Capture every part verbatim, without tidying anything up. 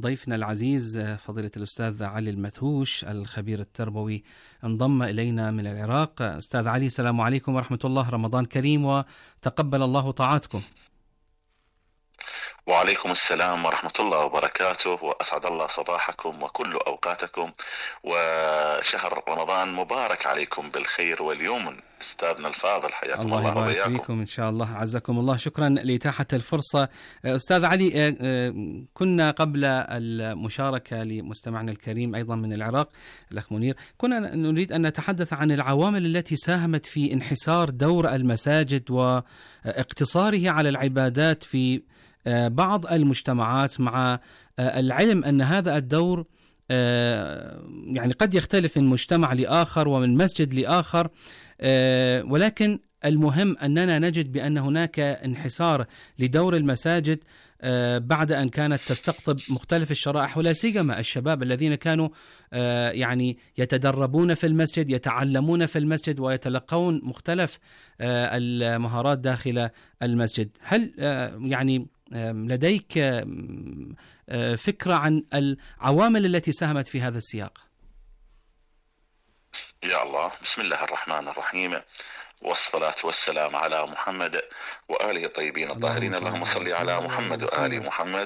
ضيفنا العزيز فضيلة الأستاذ علي المدهوش الخبير التربوي انضم إلينا من العراق. أستاذ علي، السلام عليكم ورحمة الله، رمضان كريم وتقبل الله طاعتكم. وعليكم السلام ورحمة الله وبركاته، وأسعد الله صباحكم وكل أوقاتكم، وشهر رمضان مبارك عليكم بالخير واليمن. أستاذنا الفاضل حياكم الله, الله وبياكم. الله فيكم إن شاء الله، عزكم الله. شكرا لإتاحة الفرصة. أستاذ علي، كنا قبل المشاركة لمستمعنا الكريم أيضا من العراق الأخ منير، كنا نريد أن نتحدث عن العوامل التي ساهمت في انحسار دور المساجد واقتصاره على العبادات في بعض المجتمعات، مع العلم أن هذا الدور يعني قد يختلف من مجتمع لآخر ومن مسجد لآخر، ولكن المهم أننا نجد بأن هناك انحسار لدور المساجد بعد أن كانت تستقطب مختلف الشرائح، ولا سيما الشباب الذين كانوا يعني يتدربون في المسجد، يتعلمون في المسجد، ويتلقون مختلف المهارات داخل المسجد. هل يعني لديك فكرة عن العوامل التي ساهمت في هذا السياق؟ يا الله، بسم الله الرحمن الرحيم، والصلاة والسلام على محمد وآله الطيبين الطاهرين. اللهم صل على محمد وآل محمد.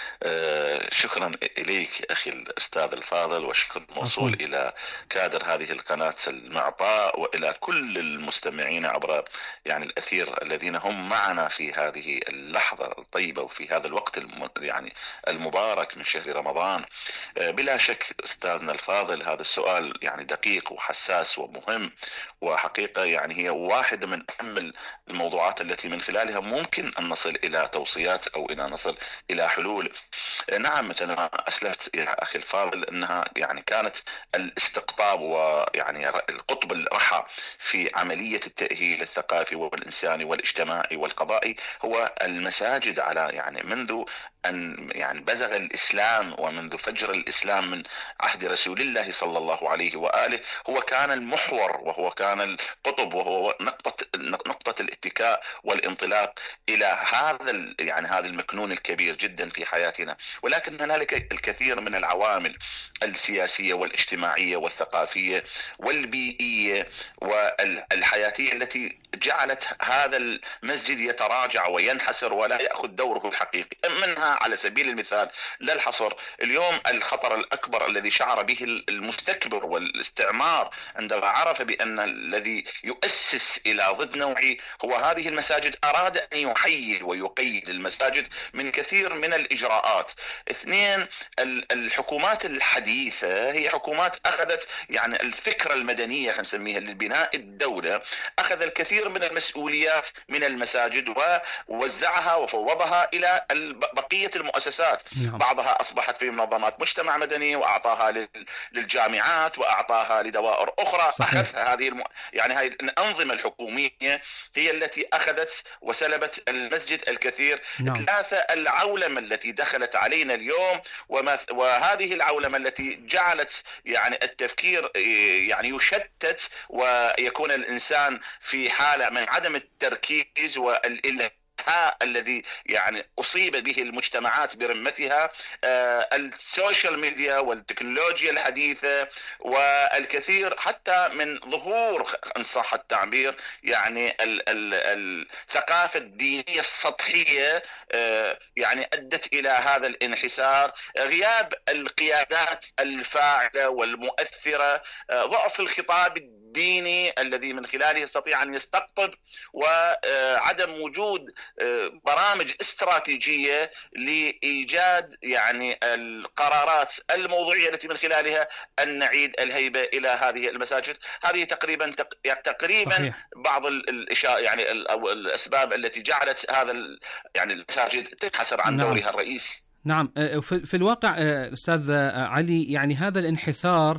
آه شكرا إليك أخي الأستاذ الفاضل، وشكر موصول أصلاً إلى كادر هذه القناة المعطاء، وإلى كل المستمعين عبر يعني الأثير الذين هم معنا في هذه اللحظة الطيبة وفي هذا الوقت الم يعني المبارك من شهر رمضان. آه بلا شك أستاذنا الفاضل، هذا السؤال يعني دقيق وحساس ومهم، وحقيقة يعني هي واحدة من أهم الموضوعات التي من خلالها ممكن أن نصل إلى توصيات أو إلى نصل إلى حلول. نعم، مثل ما أسلفت يا أخي الفاضل أنها يعني كانت الاستقطاب ويعني القطب الرحى في عملية التأهيل الثقافي والإنساني والاجتماعي والقضائي هو المساجد، على يعني منذ أن يعني بزغ الإسلام ومنذ فجر الإسلام من عهد رسول الله صلى الله عليه وآله، هو كان المحور وهو كان القطب وهو نقطة نقطة الاتكاء والانطلاق إلى هذا يعني هذا المكنون الكبير جدا في حياتنا. ولكن هنالك الكثير من العوامل السياسية والاجتماعية والثقافية والبيئية والحياتية التي جعلت هذا المسجد يتراجع وينحسر ولا يأخذ دوره الحقيقي. منها على سبيل المثال لا الحصر اليوم الخطر الأكبر الذي شعر به المستكبر والاستعمار عندما عرف بأن الذي يؤسس إلى ضد نوعي هو هذه المساجد، أراد أن يحيي ويقيد المساجد من كثير من الإجراءات. اثنين، الحكومات الحديثة هي حكومات أخذت يعني الفكرة المدنية خلينا نسميها للبناء الدولة، أخذ الكثير من المسؤوليات من المساجد ووزعها وفوضها إلى بقية المؤسسات. نعم. بعضها أصبحت في منظمات مجتمع مدني، وأعطاها للجامعات، وأعطاها لدوائر أخرى. صحيح. أخذ هذه الم... يعني هذه الأنظمة الحكومية هي التي أخذت وسلبت المسجد الكثير. نعم. ثلاثة، العولمة التي دخلت علينا اليوم، وما... وهذه العولمة التي جعلت يعني التفكير يعني يشتت، ويكون الإنسان في حالة من عدم التركيز والإلهاء الذي يعني أصيب به المجتمعات برمتها. آه السوشيال ميديا والتكنولوجيا الحديثة والكثير حتى من ظهور إن صح التعبير يعني ال ال الثقافة الدينية السطحية آه يعني أدت إلى هذا الانحسار. غياب القيادات الفاعلة والمؤثرة، آه ضعف الخطاب الديني الذي من خلاله يستطيع أن يستقطب، وعدم وجود برامج استراتيجية لإيجاد يعني القرارات الموضوعية التي من خلالها أن نعيد الهيبة إلى هذه المساجد. هذه تقريبا تقريبا صحيح. بعض الاشياء يعني الأسباب التي جعلت هذا يعني المساجد تنحسر عن نعم. دورها الرئيسي. نعم، في الواقع أستاذ علي يعني هذا الانحسار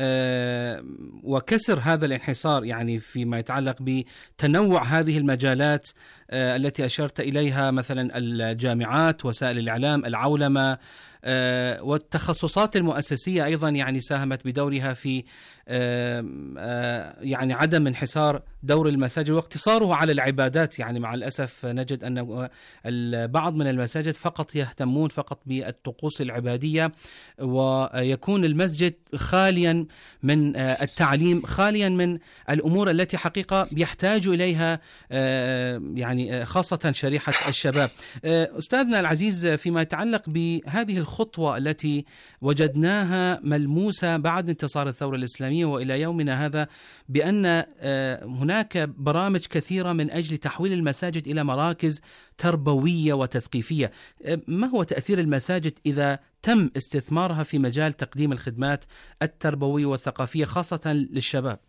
وكسر هذا الانحسار يعني فيما يتعلق بتنوع هذه المجالات التي أشرت إليها، مثلا الجامعات، وسائل الإعلام، العولمة، والتخصصات المؤسسية أيضا يعني ساهمت بدورها في يعني عدم انحسار دور المساجد واقتصاره على العبادات. يعني مع الأسف نجد أن البعض من المساجد فقط يهتمون فقط بالطقوس العبادية، ويكون المسجد خاليا من التعليم، خاليا من الأمور التي حقيقة يحتاج إليها يعني خاصة شريحة الشباب. أستاذنا العزيز، فيما يتعلق بهذه الخطوة التي وجدناها ملموسة بعد انتصار الثورة الإسلامية وإلى يومنا هذا، بأن هناك برامج كثيرة من أجل تحويل المساجد إلى مراكز تربوية وتثقيفية، ما هو تأثير المساجد إذا تم استثمارها في مجال تقديم الخدمات التربوية والثقافية خاصة للشباب؟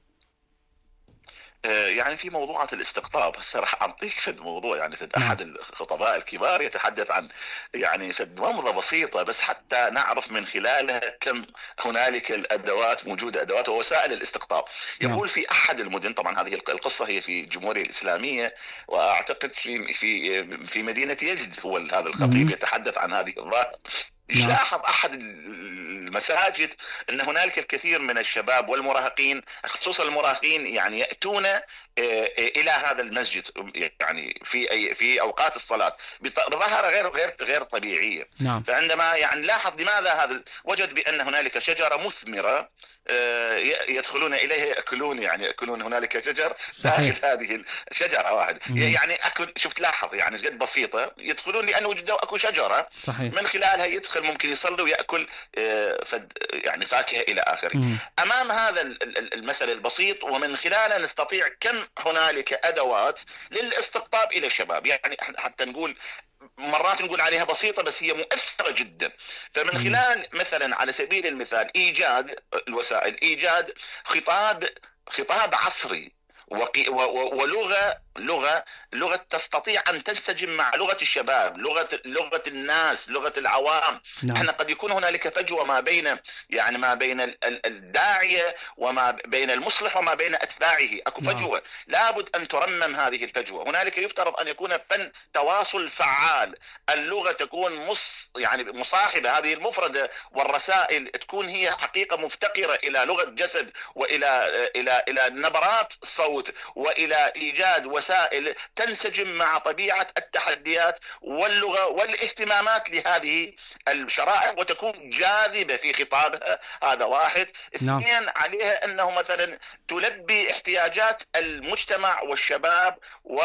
يعني في موضوعات الاستقطاب هسه راح اعطيك فد موضوع، يعني فد احد الخطباء الكبار يتحدث عن يعني فد نمضه بسيطه بس حتى نعرف من خلالها كم هنالك الادوات موجوده، ادوات ووسائل الاستقطاب. يقول في احد المدن، طبعا هذه القصه هي في الجمهوريه الاسلاميه، واعتقد في في في مدينه يزد، هو هذا الخطيب يتحدث عن هذه الظاهره. يلاحظ أحد المساجد أن هنالك الكثير من الشباب والمراهقين، خصوصا المراهقين، يعني يأتون إلى هذا المسجد يعني في أي في أوقات الصلاة بظاهرة غير غير غير طبيعية. نعم. فعندما يعني لاحظ لماذا هذا، وجد بأن هنالك شجرة مثمرة يدخلون إليها يأكلون، يعني يأكلون هنالك شجر داخل هذه الشجرة واحد. مم. يعني أكل، شفت لاحظ يعني جد بسيطة، يدخلون لأنه وجدوا أكو شجرة. صحيح. من خلالها يدخل ممكن يصلي ويأكل فد يعني فاكهة إلى آخره. مم. أمام هذا المثل البسيط ومن خلاله نستطيع كم هنالك أدوات للاستقطاب إلى الشباب، يعني حتى نقول مرات نقول عليها بسيطة بس هي مؤثرة جدا. فمن خلال مثلا على سبيل المثال إيجاد الوسائل، إيجاد خطاب خطاب عصري ولغة لغة لغة تستطيع أن تنسجم مع لغة الشباب، لغة لغة الناس، لغة العوام. نعم. احنا قد يكون هنالك فجوة ما بين يعني ما بين الداعية وما بين المصلح وما بين أتباعه، أكو فجوة. نعم. لابد أن ترمم هذه الفجوة. هنالك يفترض أن يكون فن تواصل فعال، اللغة تكون مص يعني مصاحبة، هذه المفردة والرسائل تكون هي حقيقة مفتقرة إلى لغة جسد وإلى إلى إلى نبرات صوت وإلى إيجاد وسائل تنسجم مع طبيعة التحديات واللغة والاهتمامات لهذه الشرائح وتكون جاذبة في خطابها. هذا واحد. نعم. اثنين، عليها أنه مثلا تلبي احتياجات المجتمع والشباب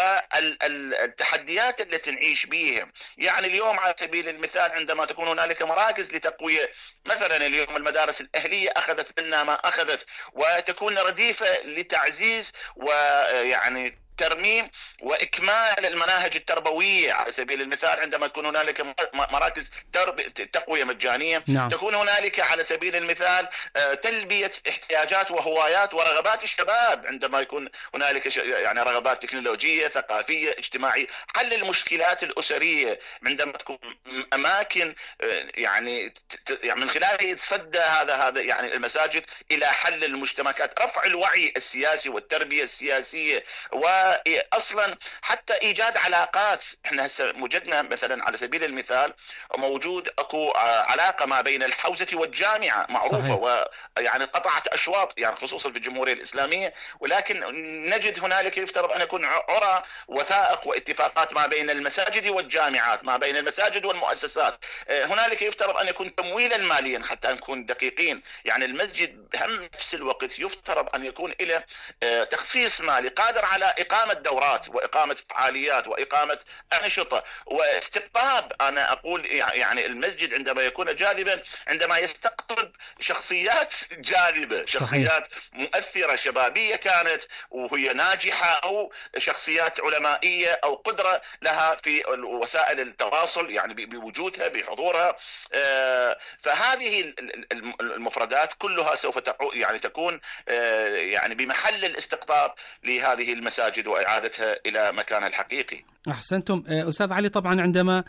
والتحديات التي نعيش بها. يعني اليوم على سبيل المثال عندما تكون هنالك مراكز لتقوية، مثلا اليوم المدارس الأهلية أخذت منا ما أخذت، وتكون رديفة لتعزيز ويعني ترميم وإكمال المناهج التربوية. على سبيل المثال عندما تكون هنالك مراكز تقوية مجانية. نعم. تكون هنالك على سبيل المثال تلبية احتياجات وهوايات ورغبات الشباب، عندما يكون هنالك يعني رغبات تكنولوجية ثقافية اجتماعية، حل المشكلات الأسرية، عندما تكون أماكن يعني من خلالها يتصدى هذا هذا يعني المساجد إلى حل المجتمعات، رفع الوعي السياسي والتربية السياسية، و اصلا حتى ايجاد علاقات. احنا هسه وجدنا مثلا على سبيل المثال موجود اكو علاقه ما بين الحوزه والجامعه معروفه، ويعني قطعت اشواط يعني خصوصا في الجمهوريه الاسلاميه، ولكن نجد هنالك يفترض ان يكون عرى وثائق واتفاقات ما بين المساجد والجامعات، ما بين المساجد والمؤسسات. هنالك يفترض ان يكون تمويلا ماليا حتى نكون دقيقين. يعني المسجد بهم نفس الوقت يفترض ان يكون له تخصيص مالي قادر على إقامة دورات وإقامة فعاليات وإقامة أنشطة واستقطاب. أنا أقول يعني المسجد عندما يكون جاذبا عندما يستقطب شخصيات جاذبة، شخصيات مؤثرة شبابية كانت وهي ناجحة، أو شخصيات علمائية أو قدرة لها في وسائل التواصل يعني بوجودها بحضورها. فهذه المفردات كلها سوف يعني تكون يعني بمحل الاستقطاب لهذه المساجد وإعادتها إلى مكانها الحقيقي. أحسنتم أستاذ علي. طبعا عندما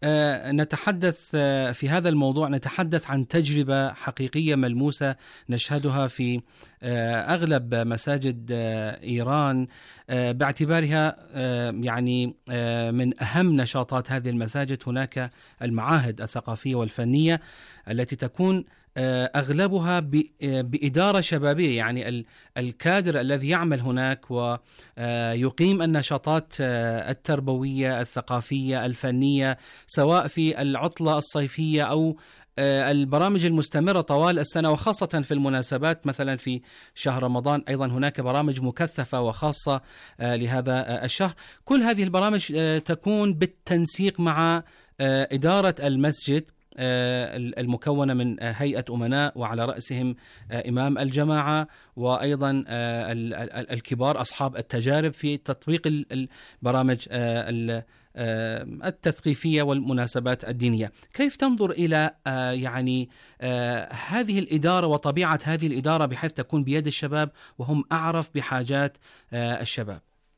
نتحدث في هذا الموضوع نتحدث عن تجربة حقيقية ملموسة نشهدها في أغلب مساجد إيران، باعتبارها يعني من أهم نشاطات هذه المساجد هناك المعاهد الثقافية والفنية التي تكون أغلبها بإدارة شبابية، يعني الكادر الذي يعمل هناك ويقيم النشاطات التربوية الثقافية الفنية، سواء في العطلة الصيفية أو البرامج المستمرة طوال السنة، وخاصة في المناسبات مثلا في شهر رمضان أيضا هناك برامج مكثفة وخاصة لهذا الشهر. كل هذه البرامج تكون بالتنسيق مع إدارة المسجد المكونة من هيئة أمناء وعلى رأسهم إمام الجماعة، وأيضا الكبار أصحاب التجارب في تطبيق البرامج التثقيفية والمناسبات الدينية. كيف تنظر إلى يعني هذه الإدارة وطبيعة هذه الإدارة بحيث تكون بيد الشباب وهم أعرف بحاجات الشباب؟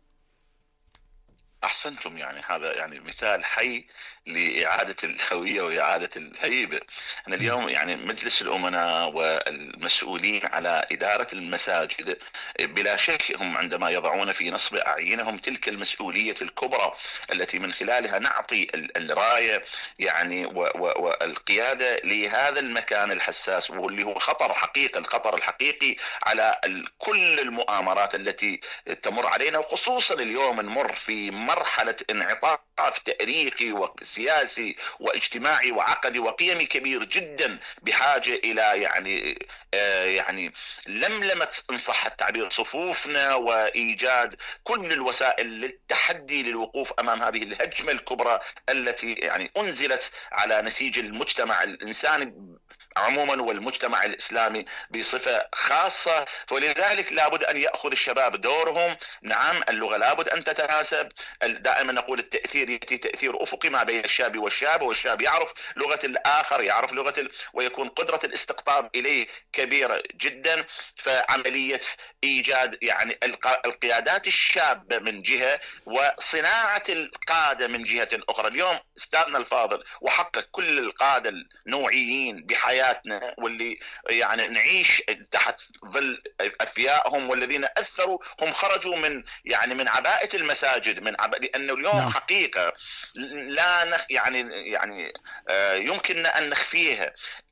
أحسنتم، يعني هذا يعني مثال حي لإعادة الهوية وإعادة الهيبة. أنا اليوم يعني مجلس الأمناء والمسؤولين على إدارة المساجد بلا شك هم عندما يضعون في نصب أعينهم تلك المسؤولية الكبرى التي من خلالها نعطي الراية يعني والقيادة لهذا المكان الحساس، واللي هو خطر حقيقي، الخطر الحقيقي على كل المؤامرات التي تمر علينا، وخصوصا اليوم نمر في مرحلة انعطاف تاريخي وسياسي واجتماعي وعقدي وقيمي كبير جدا، بحاجة إلى يعني آه يعني لملمة إن صح التعبير صفوفنا، وإيجاد كل الوسائل للتحدي للوقوف أمام هذه الهجمة الكبرى التي يعني أنزلت على نسيج المجتمع الإنساني عموما والمجتمع الإسلامي بصفة خاصة. ولذلك لابد أن يأخذ الشباب دورهم. نعم، اللغة لابد أن تتناسب. دائما نقول التأثير يأتي تأثير أفقي ما بين الشاب والشاب، والشاب يعرف لغة الآخر، يعرف لغة ال... ويكون قدرة الاستقطاب إليه كبيرة جدا. فعملية إيجاد يعني الق... القيادات الشابة من جهة، وصناعة القادة من جهة أخرى. اليوم أستاذنا الفاضل، وحقق كل القادة النوعيين بحياة واللي يعني نعيش تحت ظل أفيائهم والذين أثروا، هم خرجوا من يعني من عباءة المساجد، من عباءة، لأنه اليوم نعم. حقيقة لا نخ يعني يعني آه يمكن أن نخفيها.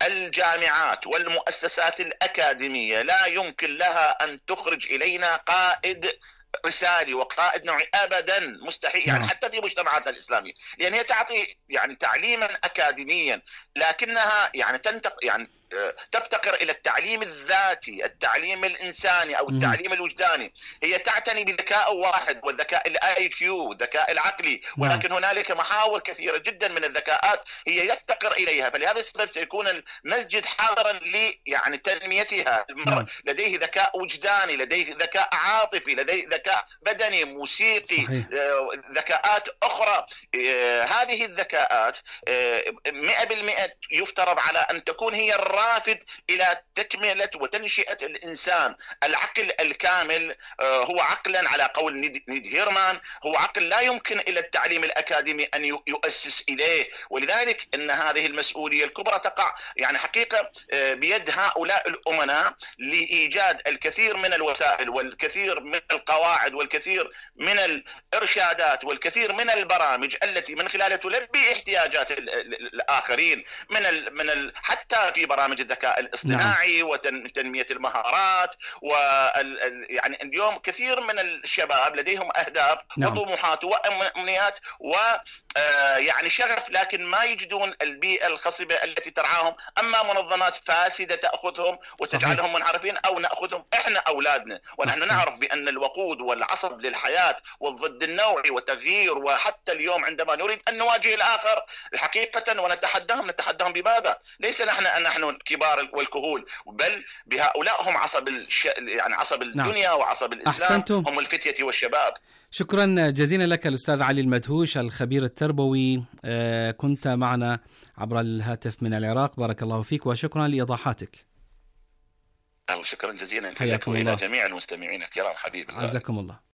الجامعات والمؤسسات الأكاديمية لا يمكن لها أن تخرج إلينا قائد رسالي وقائد نوعي ابدا، مستحيل. يعني حتى في مجتمعاتنا الاسلاميه، لان هي تعطي يعني تعليما اكاديميا، لكنها يعني تنتق يعني تفتقر الى التعليم الذاتي، التعليم الانساني او التعليم الوجداني. هي تعتني بذكاء واحد، والذكاء الاي كيو، الذكاء العقلي، ولكن هنالك محاور كثيره جدا من الذكاءات هي يفتقر اليها. فلهذا السبب سيكون المسجد حاضرا ل يعني تنميتها. لديه ذكاء وجداني، لديه ذكاء عاطفي، لديه ذكاء بدني، موسيقي، صحيح. ذكاءات اخرى. هذه الذكاءات مئة بالمئة يفترض على ان تكون هي الرافد الى تكمله وتنشئه الانسان. العقل الكامل هو عقلا على قول نيد هيرمان، هو عقل لا يمكن الى التعليم الاكاديمي ان يؤسس اليه. ولذلك ان هذه المسؤوليه الكبرى تقع يعني حقيقه بيد هؤلاء الامناء لايجاد الكثير من الوسائل والكثير من القواعد والكثير من الارشادات والكثير من البرامج التي من خلالها تلبي احتياجات الاخرين، من ال من ال حتى في برامج الذكاء الاصطناعي نعم. وتنميه المهارات. وال يعني اليوم كثير من الشباب لديهم اهداف نعم. وطموحات وامنيات و يعني شغف، لكن ما يجدون البيئه الخصبه التي ترعاهم. اما منظمات فاسده تاخذهم وتجعلهم صحيح. منحرفين، او ناخذهم احنا اولادنا، ونحن صحيح. نعرف بان الوقود والعصب للحياه والضد النوعي والتغيير. وحتى اليوم عندما نريد ان نواجه الاخر حقيقه ونتحداهم، نتحداهم بماذا؟ ليس نحن نحن الكبار والكهول، بل بهؤلاء هم عصب الش... يعني عصب الدنيا نعم. وعصب الاسلام. أحسنتم. هم الفتيه والشباب. شكرا جزيلا لك الأستاذ علي المدهوش الخبير التربوي، كنت معنا عبر الهاتف من العراق. بارك الله فيك وشكرا لإيضاحاتك. شكرا جزيلا لك وإلى جميع المستمعين الكرام. حبيبي، عزكم الله.